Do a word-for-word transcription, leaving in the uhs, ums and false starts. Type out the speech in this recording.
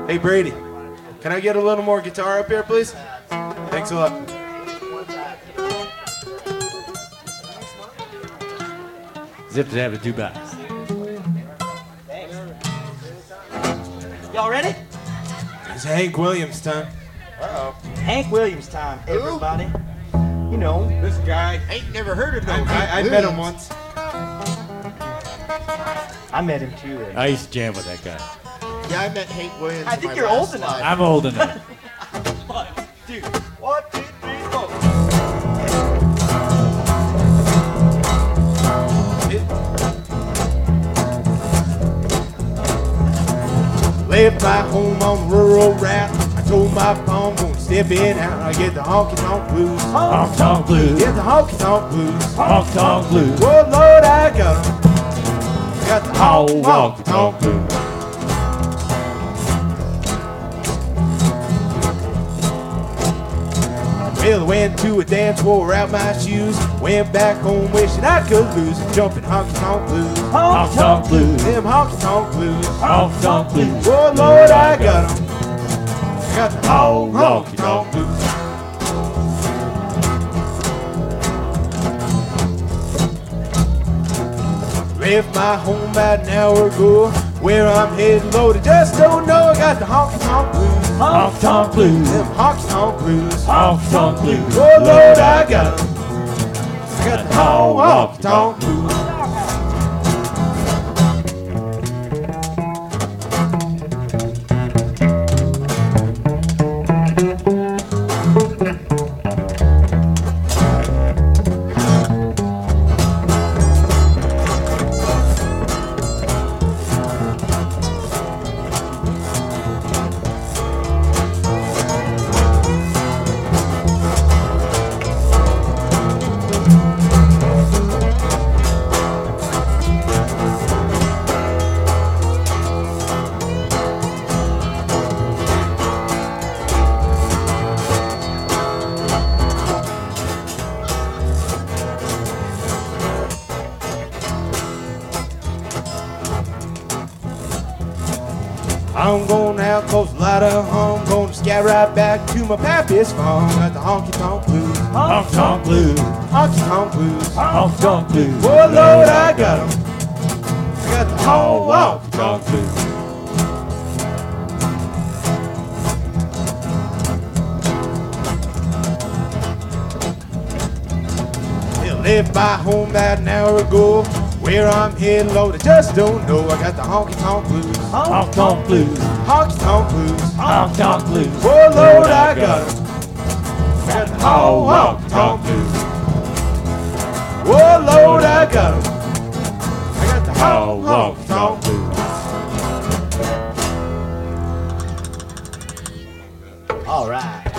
Hey, Brady, can I get a little more guitar up here, please? Thanks a lot. Zip to have a two-back. Y'all ready? It's Hank Williams time. Uh-oh. Hank Williams time, everybody. You know, This guy, Ain't never heard of no I, Hank I, I met him Williams. once. I met him too. And I used to jam with that guy. Yeah, I met Hank Williams. I in think my you're last old enough. life. I'm old enough. one, two, one, two, three, four. Left my home on the rural route. I told my phone, gonna step in out. I get the honky tonk blues. Honk tonk blues. Get the honky tonk blues. Honk tonk blues. Oh Lord, I got 'em. Got the Oh, honky honk tonk tonk blues. blues. Well, I went to a dance, wore out my shoes. Went back home wishing I could lose. Jumping honky tonk blues. Honk tonk blues. Them honky tonk blues. Honk tonk blues. Oh Lord, I got 'em. Got the Oh, honky honky tonk tonk blues. Left my home about an hour ago. Where I'm headed loaded, just don't know. I got the honky tonk blues. Honk tonk blues. Them honky tonk blues. Honk tonk blues. Oh Lord, I got 'em. I got the honky tonk blues. I'm going out close a lot of home. Gonna scat right back to my pappy's farm. Got the honky tonk blues. Honk tonk blues. Honky tonk blues. Honk tonk blues. Oh Lord, I got 'em. I got the Oh, honky honk tonk blues. Left my home about an hour ago. Where I'm headed loaded, just don't know. I got the honky tonk blues. Honk tonk blues. Honky tonk blues. Honk tonk blues. Oh Lord, I got 'em. I got the Oh, honky honk tonk tonk blues. blues. Oh Lord, I got 'em. I got the Oh, honky honk tonk tonk blues. blues. All right.